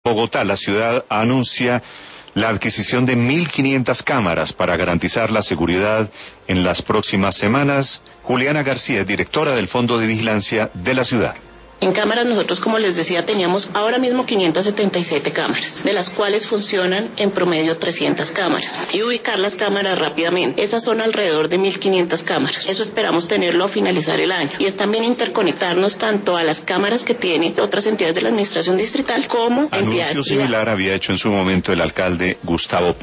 Bogotá, la ciudad anuncia la adquisición de 1.500 cámaras para garantizar la seguridad en las próximas semanas. Juliana García, directora del Fondo de Vigilancia de la ciudad. En cámaras nosotros, como les decía, teníamos ahora mismo 577 cámaras, de las cuales funcionan en promedio 300 cámaras. Y ubicar las cámaras rápidamente. Esas son alrededor de 1.500 cámaras. Eso esperamos tenerlo a finalizar el año. Y es también interconectarnos tanto a las cámaras que tienen otras entidades de la administración distrital como entidades privadas. Anuncio similar había hecho en su momento el alcalde Gustavo